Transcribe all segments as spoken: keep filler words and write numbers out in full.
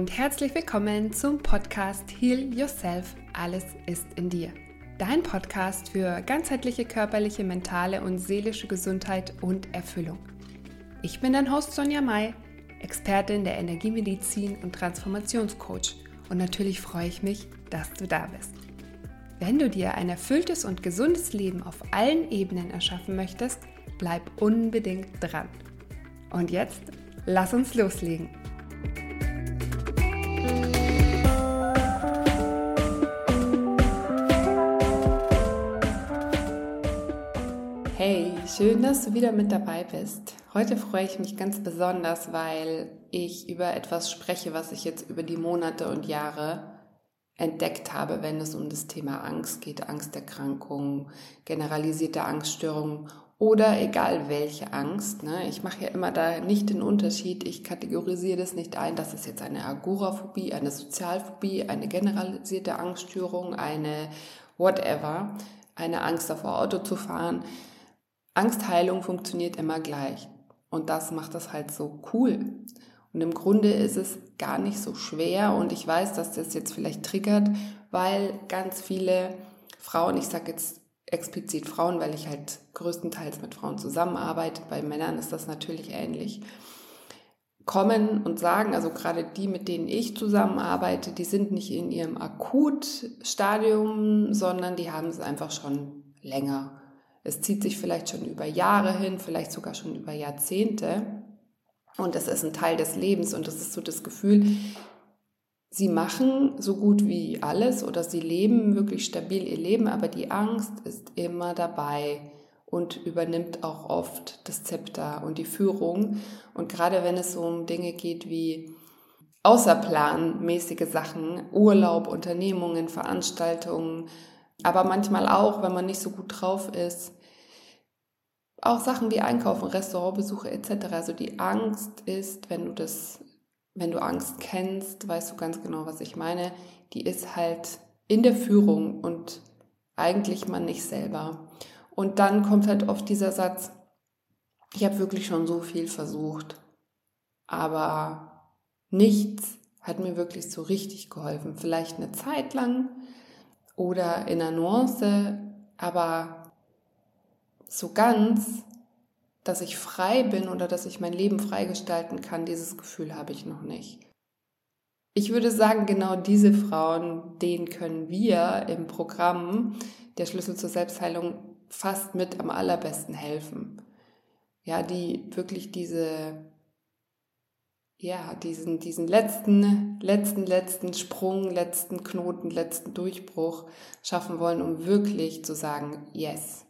und herzlich willkommen zum Podcast Heal Yourself, alles ist in dir. Dein Podcast für ganzheitliche körperliche, mentale und seelische Gesundheit und Erfüllung. Ich bin dein Host Sonja May, Expertin der Energiemedizin und Transformationscoach und natürlich freue ich mich, dass du da bist. Wenn du dir ein erfülltes und gesundes Leben auf allen Ebenen erschaffen möchtest, bleib unbedingt dran. Und jetzt, lass uns loslegen. Hey, schön, dass du wieder mit dabei bist. Heute freue ich mich ganz besonders, weil ich über etwas spreche, was ich jetzt über die Monate und Jahre entdeckt habe, wenn es um das Thema Angst geht, Angsterkrankungen, generalisierte Angststörungen oder egal welche Angst. Ne? Ich mache ja immer da nicht den Unterschied, ich kategorisiere das nicht ein, das ist jetzt eine Agoraphobie, eine Sozialphobie, eine generalisierte Angststörung, eine whatever, eine Angst davor, Auto zu fahren. Angstheilung funktioniert immer gleich und das macht das halt so cool. Und im Grunde ist es gar nicht so schwer und ich weiß, dass das jetzt vielleicht triggert, weil ganz viele Frauen, ich sage jetzt explizit Frauen, weil ich halt größtenteils mit Frauen zusammenarbeite, bei Männern ist das natürlich ähnlich, kommen und sagen, also gerade die, mit denen ich zusammenarbeite, die sind nicht in ihrem Akutstadium, sondern die haben es einfach schon länger. Es zieht sich vielleicht schon über Jahre hin, vielleicht sogar schon über Jahrzehnte. Und es ist ein Teil des Lebens und das ist so das Gefühl, sie machen so gut wie alles oder sie leben wirklich stabil ihr Leben, aber die Angst ist immer dabei und übernimmt auch oft das Zepter und die Führung. Und gerade wenn es so um Dinge geht wie außerplanmäßige Sachen, Urlaub, Unternehmungen, Veranstaltungen, aber manchmal auch, wenn man nicht so gut drauf ist, auch Sachen wie Einkaufen, Restaurantbesuche et cetera. Also die Angst ist, wenn du das, wenn du Angst kennst, weißt du ganz genau, was ich meine. Die ist halt in der Führung und eigentlich man nicht selber. Und dann kommt halt oft dieser Satz: Ich habe wirklich schon so viel versucht, aber nichts hat mir wirklich so richtig geholfen. Vielleicht eine Zeit lang oder in einer Nuance, aber so ganz, dass ich frei bin oder dass ich mein Leben frei gestalten kann, dieses Gefühl habe ich noch nicht. Ich würde sagen, genau diese Frauen, denen können wir im Programm der Schlüssel zur Selbstheilung fast mit am allerbesten helfen. Ja, die wirklich diese, ja, diesen, diesen letzten, letzten, letzten Sprung, letzten Knoten, letzten Durchbruch schaffen wollen, um wirklich zu sagen, yes.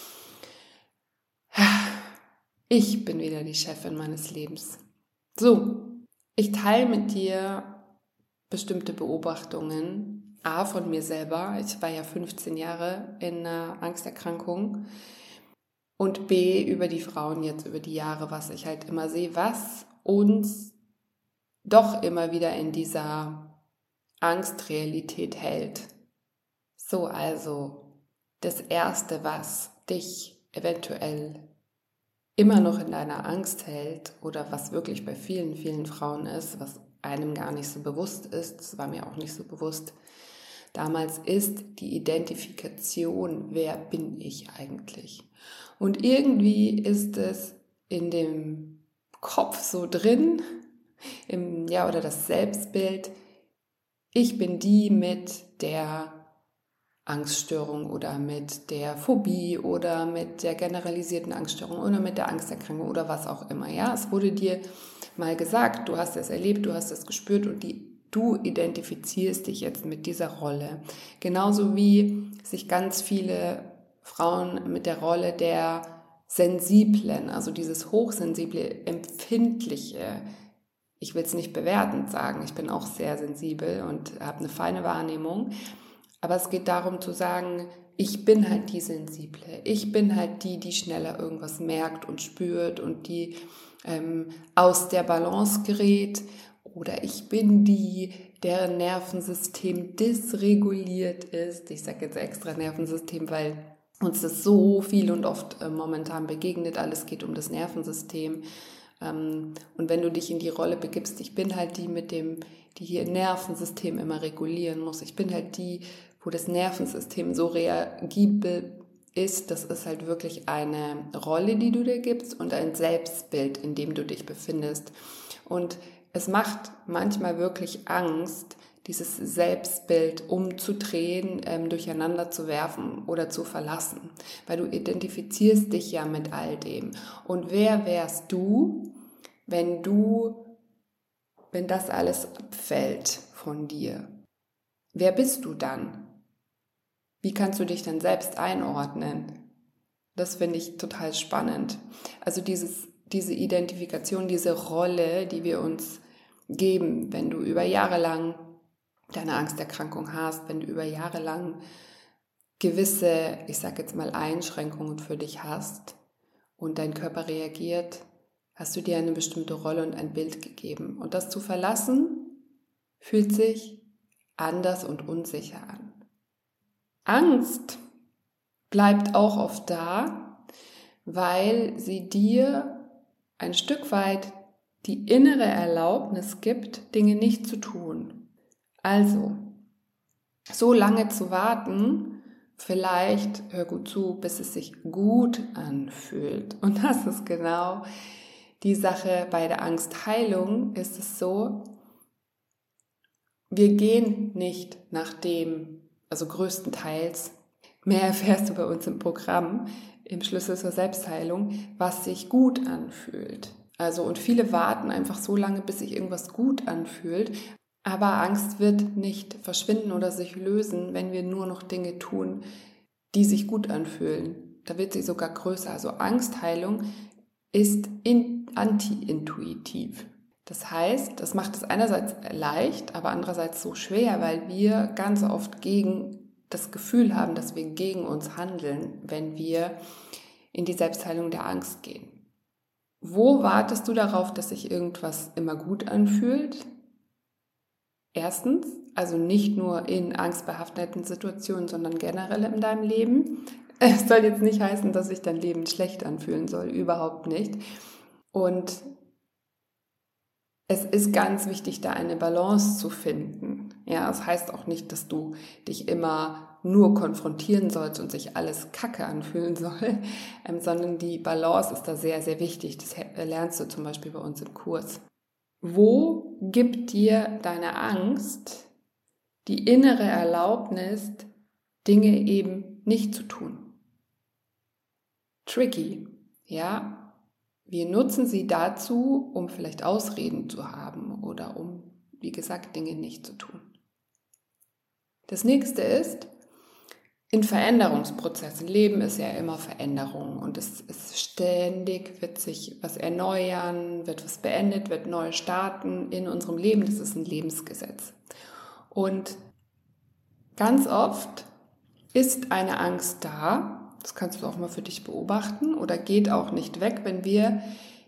Ich bin wieder die Chefin meines Lebens. So, ich teile mit dir bestimmte Beobachtungen. A, von mir selber. Ich war ja fünfzehn Jahre in einer Angsterkrankung. Und B, über die Frauen jetzt, über die Jahre, was ich halt immer sehe, was uns doch immer wieder in dieser Angstrealität hält. So, also das Erste, was dich eventuell immer noch in deiner Angst hält oder was wirklich bei vielen, vielen Frauen ist, was einem gar nicht so bewusst ist, das war mir auch nicht so bewusst damals, ist die Identifikation, wer bin ich eigentlich? Und irgendwie ist es in dem Kopf so drin, im, ja, oder das Selbstbild, ich bin die mit der Angststörung oder mit der Phobie oder mit der generalisierten Angststörung oder mit der Angsterkrankung oder was auch immer. Ja, es wurde dir mal gesagt, du hast es erlebt, du hast es gespürt und die, du identifizierst dich jetzt mit dieser Rolle. Genauso wie sich ganz viele Frauen mit der Rolle der Sensiblen, also dieses hochsensible, empfindliche, ich will es nicht bewertend sagen, ich bin auch sehr sensibel und habe eine feine Wahrnehmung, aber es geht darum zu sagen, ich bin halt die Sensible, ich bin halt die, die schneller irgendwas merkt und spürt und die ähm, aus der Balance gerät, oder ich bin die, deren Nervensystem dysreguliert ist. Ich sage jetzt extra Nervensystem, weil uns das so viel und oft äh, momentan begegnet, alles geht um das Nervensystem. Und wenn du dich in die Rolle begibst, ich bin halt die mit dem, die hier Nervensystem immer regulieren muss. Ich bin halt die, wo das Nervensystem so reagibel ist. Das ist halt wirklich eine Rolle, die du dir gibst und ein Selbstbild, in dem du dich befindest. Und es macht manchmal wirklich Angst, dieses Selbstbild umzudrehen, ähm, durcheinander zu werfen oder zu verlassen. Weil du identifizierst dich ja mit all dem. Und wer wärst du, wenn du, wenn das alles abfällt von dir? Wer bist du dann? Wie kannst du dich dann selbst einordnen? Das finde ich total spannend. Also dieses, diese Identifikation, diese Rolle, die wir uns geben, wenn du über Jahre lang deine Angsterkrankung hast, wenn du über Jahre lang gewisse, ich sage jetzt mal Einschränkungen für dich hast und dein Körper reagiert, hast du dir eine bestimmte Rolle und ein Bild gegeben. Und das zu verlassen, fühlt sich anders und unsicher an. Angst bleibt auch oft da, weil sie dir ein Stück weit die innere Erlaubnis gibt, Dinge nicht zu tun. Also, so lange zu warten, vielleicht, hör gut zu, bis es sich gut anfühlt. Und das ist genau die Sache bei der Angstheilung, ist es so, wir gehen nicht nach dem, also größtenteils, mehr erfährst du bei uns im Programm, im Schlüssel zur Selbstheilung, was sich gut anfühlt. Also, und viele warten einfach so lange, bis sich irgendwas gut anfühlt. Aber Angst wird nicht verschwinden oder sich lösen, wenn wir nur noch Dinge tun, die sich gut anfühlen. Da wird sie sogar größer. Also Angstheilung ist in, anti-intuitiv. Das heißt, das macht es einerseits leicht, aber andererseits so schwer, weil wir ganz oft gegen das Gefühl haben, dass wir gegen uns handeln, wenn wir in die Selbstheilung der Angst gehen. Wo wartest du darauf, dass sich irgendwas immer gut anfühlt? Erstens, also nicht nur in angstbehafteten Situationen, sondern generell in deinem Leben. Es soll jetzt nicht heißen, dass sich dein Leben schlecht anfühlen soll, überhaupt nicht. Und es ist ganz wichtig, da eine Balance zu finden. Ja, das heißt auch nicht, dass du dich immer nur konfrontieren sollst und sich alles Kacke anfühlen soll, ähm, sondern die Balance ist da sehr, sehr wichtig. Das lernst du zum Beispiel bei uns im Kurs. Wo gibt dir deine Angst die innere Erlaubnis, Dinge eben nicht zu tun? Tricky, ja. Wir nutzen sie dazu, um vielleicht Ausreden zu haben oder um, wie gesagt, Dinge nicht zu tun. Das nächste ist, in Veränderungsprozessen. Leben ist ja immer Veränderung und es ist ständig, wird sich was erneuern, wird was beendet, wird neu starten in unserem Leben. Das ist ein Lebensgesetz. Und ganz oft ist eine Angst da, das kannst du auch mal für dich beobachten oder geht auch nicht weg, wenn wir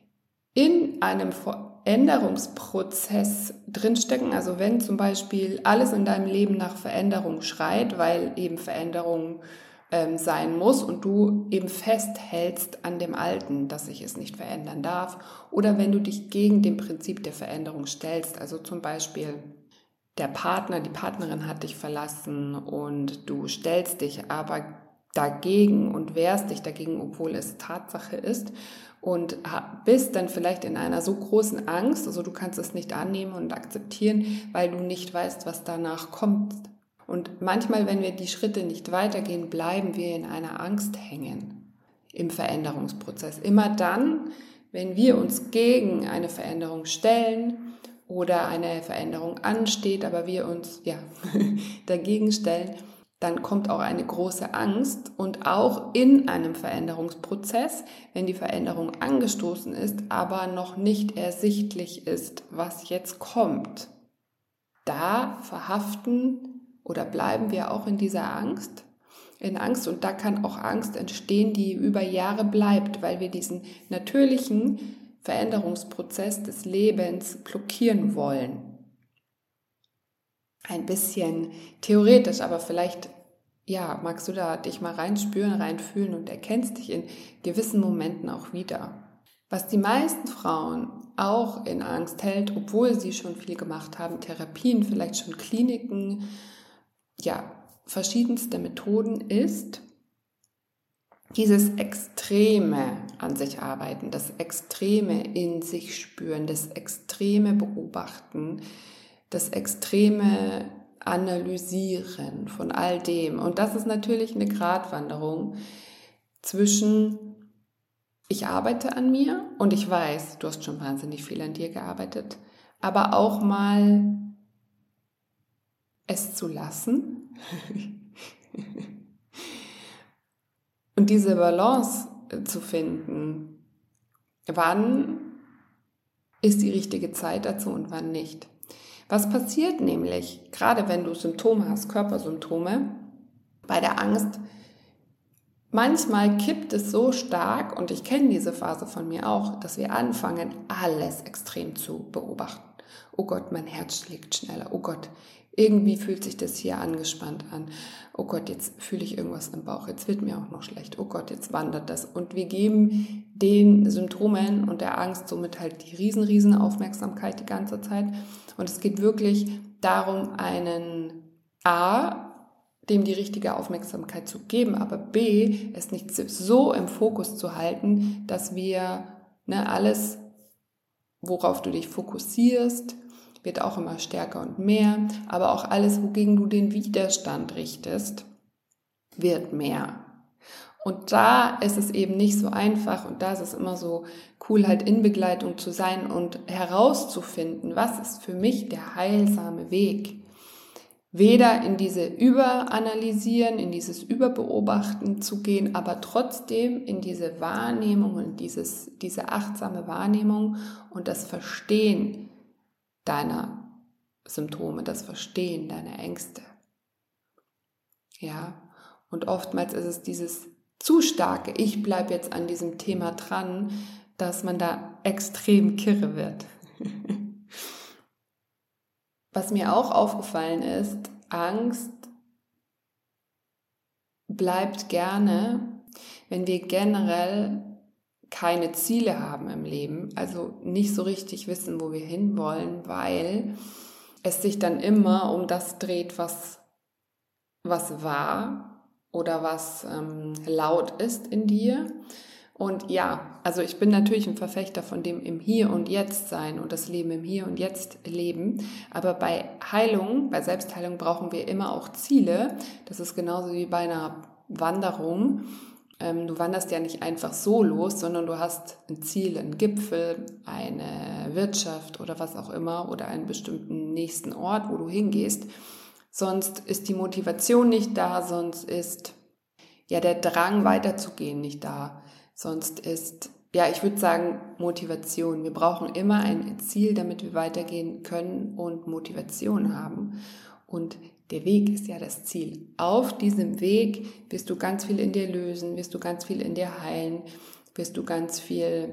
in einem Veränderungsprozess drinstecken, also wenn zum Beispiel alles in deinem Leben nach Veränderung schreit, weil eben Veränderung ähm, sein muss und du eben festhältst an dem Alten, dass sich es nicht verändern darf, oder wenn du dich gegen dem Prinzip der Veränderung stellst, also zum Beispiel der Partner, die Partnerin hat dich verlassen und du stellst dich aber dagegen und wehrst dich dagegen, obwohl es Tatsache ist, und bist dann vielleicht in einer so großen Angst, also du kannst es nicht annehmen und akzeptieren, weil du nicht weißt, was danach kommt. Und manchmal, wenn wir die Schritte nicht weitergehen, bleiben wir in einer Angst hängen im Veränderungsprozess. Immer dann, wenn wir uns gegen eine Veränderung stellen oder eine Veränderung ansteht, aber wir uns ja dagegen stellen, dann kommt auch eine große Angst, und auch in einem Veränderungsprozess, wenn die Veränderung angestoßen ist, aber noch nicht ersichtlich ist, was jetzt kommt, da verhaften oder bleiben wir auch in dieser Angst, in Angst, und da kann auch Angst entstehen, die über Jahre bleibt, weil wir diesen natürlichen Veränderungsprozess des Lebens blockieren wollen. Ein bisschen theoretisch, aber vielleicht ja, magst du da dich mal reinspüren, reinfühlen und erkennst dich in gewissen Momenten auch wieder. Was die meisten Frauen auch in Angst hält, obwohl sie schon viel gemacht haben, Therapien, vielleicht schon Kliniken, ja, verschiedenste Methoden, ist dieses Extreme an sich arbeiten, das Extreme in sich spüren, das Extreme beobachten, das Extreme analysieren von all dem. Und das ist natürlich eine Gratwanderung zwischen ich arbeite an mir und ich weiß, du hast schon wahnsinnig viel an dir gearbeitet, aber auch mal es zu lassen und diese Balance zu finden. Wann ist die richtige Zeit dazu und wann nicht? Was passiert nämlich, gerade wenn du Symptome hast, Körpersymptome, bei der Angst? Manchmal kippt es so stark, und ich kenne diese Phase von mir auch, dass wir anfangen, alles extrem zu beobachten. Oh Gott, mein Herz schlägt schneller. Oh Gott, irgendwie fühlt sich das hier angespannt an. Oh Gott, jetzt fühle ich irgendwas im Bauch. Jetzt wird mir auch noch schlecht. Oh Gott, jetzt wandert das. Und wir geben den Symptomen und der Angst somit halt die riesen, riesen Aufmerksamkeit die ganze Zeit. Und es geht wirklich darum, einen A, dem die richtige Aufmerksamkeit zu geben, aber B, es nicht so im Fokus zu halten, dass wir ne, alles, worauf du dich fokussierst, wird auch immer stärker und mehr, aber auch alles, wogegen du den Widerstand richtest, wird mehr. Und da ist es eben nicht so einfach und da ist es immer so cool, halt in Begleitung zu sein und herauszufinden, was ist für mich der heilsame Weg. Weder in diese Überanalysieren, in dieses Überbeobachten zu gehen, aber trotzdem in diese Wahrnehmung und dieses, diese achtsame Wahrnehmung und das Verstehen deiner Symptome, das Verstehen deiner Ängste. Ja, und oftmals ist es dieses zu starke, ich bleibe jetzt an diesem Thema dran, dass man da extrem kirre wird. Was mir auch aufgefallen ist, Angst bleibt gerne, wenn wir generell keine Ziele haben im Leben, also nicht so richtig wissen, wo wir hinwollen, weil es sich dann immer um das dreht, was, was war oder was ähm, laut ist in dir. Und ja, also ich bin natürlich ein Verfechter von dem im Hier und Jetzt sein und das Leben im Hier und Jetzt leben. Aber bei Heilung, bei Selbstheilung brauchen wir immer auch Ziele. Das ist genauso wie bei einer Wanderung. Ähm, du wanderst ja nicht einfach so los, sondern du hast ein Ziel, einen Gipfel, eine Wirtschaft oder was auch immer oder einen bestimmten nächsten Ort, wo du hingehst. Sonst ist die Motivation nicht da, sonst ist ja der Drang weiterzugehen nicht da. Sonst ist, ja, ich würde sagen, Motivation. Wir brauchen immer ein Ziel, damit wir weitergehen können und Motivation haben. Und der Weg ist ja das Ziel. Auf diesem Weg wirst du ganz viel in dir lösen, wirst du ganz viel in dir heilen, wirst du ganz viel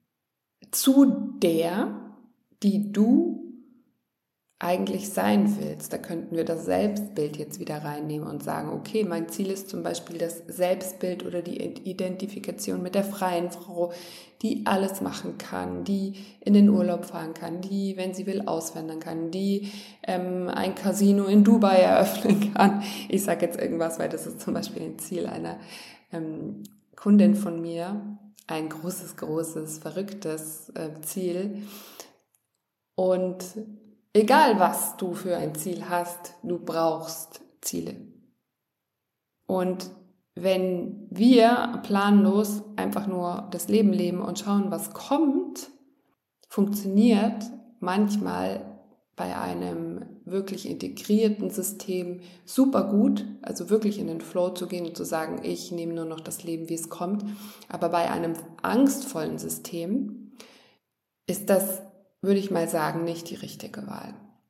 zu der, die du eigentlich sein willst. Da könnten wir das Selbstbild jetzt wieder reinnehmen und sagen, okay, mein Ziel ist zum Beispiel das Selbstbild oder die Identifikation mit der freien Frau, die alles machen kann, die in den Urlaub fahren kann, die, wenn sie will, auswandern kann, die ähm, ein Casino in Dubai eröffnen kann. Ich sage jetzt irgendwas, weil das ist zum Beispiel ein Ziel einer ähm, Kundin von mir, ein großes, großes, verrücktes äh, Ziel. Und egal, was du für ein Ziel hast, du brauchst Ziele. Und wenn wir planlos einfach nur das Leben leben und schauen, was kommt, funktioniert manchmal bei einem wirklich integrierten System super gut, also wirklich in den Flow zu gehen und zu sagen, ich nehme nur noch das Leben, wie es kommt. Aber bei einem angstvollen System ist das, würde ich mal sagen, nicht die richtige Wahl.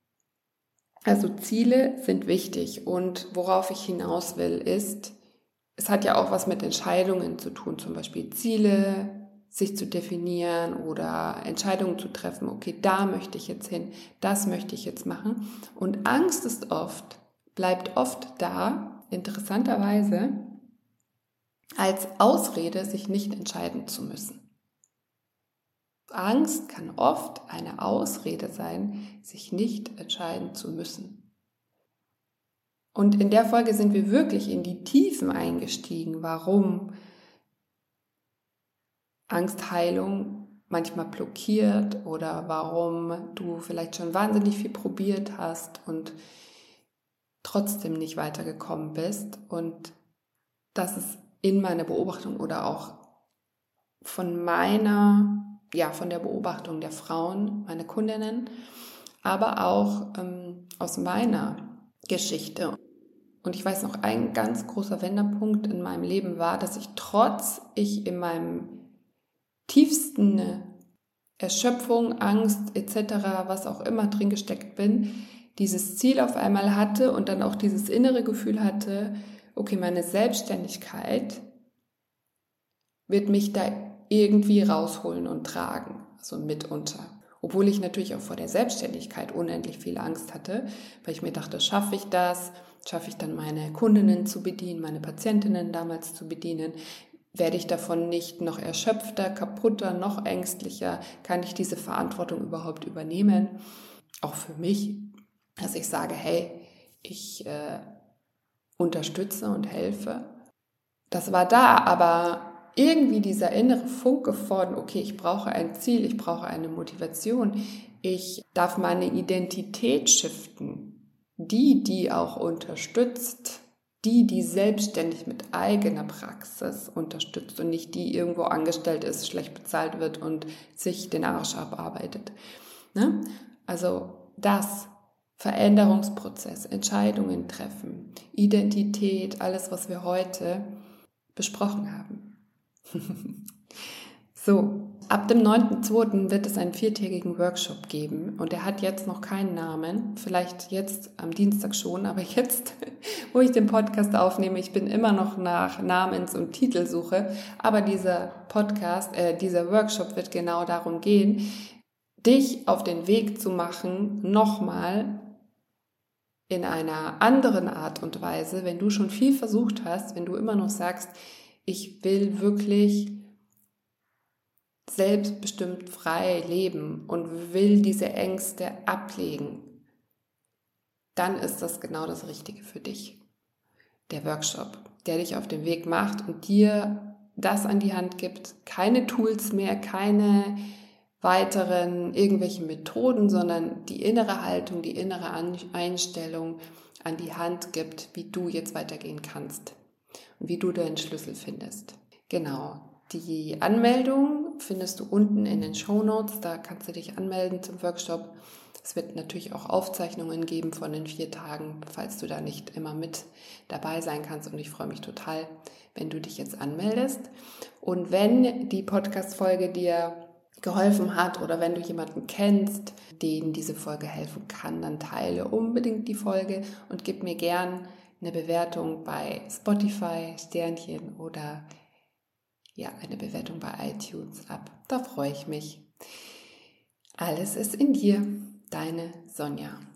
Also Ziele sind wichtig und worauf ich hinaus will ist, es hat ja auch was mit Entscheidungen zu tun, zum Beispiel Ziele, sich zu definieren oder Entscheidungen zu treffen, okay, da möchte ich jetzt hin, das möchte ich jetzt machen. Und Angst ist oft, bleibt oft da, interessanterweise, als Ausrede, sich nicht entscheiden zu müssen. Angst kann oft eine Ausrede sein, sich nicht entscheiden zu müssen. Und in der Folge sind wir wirklich in die Tiefen eingestiegen, warum Angstheilung manchmal blockiert oder warum du vielleicht schon wahnsinnig viel probiert hast und trotzdem nicht weitergekommen bist. Und das ist in meiner Beobachtung oder auch von meiner, ja, von der Beobachtung der Frauen, meine Kundinnen, aber auch ähm, aus meiner Geschichte. Und ich weiß noch, ein ganz großer Wendepunkt in meinem Leben war, dass ich trotz ich in meinem tiefsten Erschöpfung, Angst et cetera, was auch immer drin gesteckt bin, dieses Ziel auf einmal hatte und dann auch dieses innere Gefühl hatte, okay, meine Selbstständigkeit wird mich da irgendwie rausholen und tragen, also mitunter. Obwohl ich natürlich auch vor der Selbstständigkeit unendlich viel Angst hatte, weil ich mir dachte, schaffe ich das? Schaffe ich dann meine Kundinnen zu bedienen, meine Patientinnen damals zu bedienen? Werde ich davon nicht noch erschöpfter, kaputter, noch ängstlicher? Kann ich diese Verantwortung überhaupt übernehmen? Auch für mich, dass ich sage, hey, ich äh, unterstütze und helfe. Das war da, aber irgendwie dieser innere Funke von, okay, ich brauche ein Ziel, ich brauche eine Motivation, ich darf meine Identität shiften. Die, die auch unterstützt, die, die selbstständig mit eigener Praxis unterstützt und nicht die irgendwo angestellt ist, schlecht bezahlt wird und sich den Arsch abarbeitet. Ne? Also das, Veränderungsprozess, Entscheidungen treffen, Identität, alles, was wir heute besprochen haben. So, ab dem neunten zweiten wird es einen viertägigen Workshop geben und er hat jetzt noch keinen Namen, vielleicht jetzt am Dienstag schon, aber jetzt, wo ich den Podcast aufnehme, ich bin immer noch nach Namens- und Titelsuche, aber dieser Podcast, äh, dieser Workshop wird genau darum gehen, dich auf den Weg zu machen, nochmal in einer anderen Art und Weise, wenn du schon viel versucht hast, wenn du immer noch sagst, ich will wirklich selbstbestimmt frei leben und will diese Ängste ablegen, dann ist das genau das Richtige für dich. Der Workshop, der dich auf den Weg macht und dir das an die Hand gibt, keine Tools mehr, keine weiteren irgendwelchen Methoden, sondern die innere Haltung, die innere Einstellung an die Hand gibt, wie du jetzt weitergehen kannst und wie du deinen Schlüssel findest. Genau. Die Anmeldung findest du unten in den Shownotes, da kannst du dich anmelden zum Workshop. Es wird natürlich auch Aufzeichnungen geben von den vier Tagen, falls du da nicht immer mit dabei sein kannst. Und ich freue mich total, wenn du dich jetzt anmeldest. Und wenn die Podcast-Folge dir geholfen hat oder wenn du jemanden kennst, den diese Folge helfen kann, dann teile unbedingt die Folge und gib mir gern eine Bewertung bei Spotify, Sternchen oder ja, eine Bewertung bei iTunes ab. Da freue ich mich. Alles ist in dir. Deine Sonja.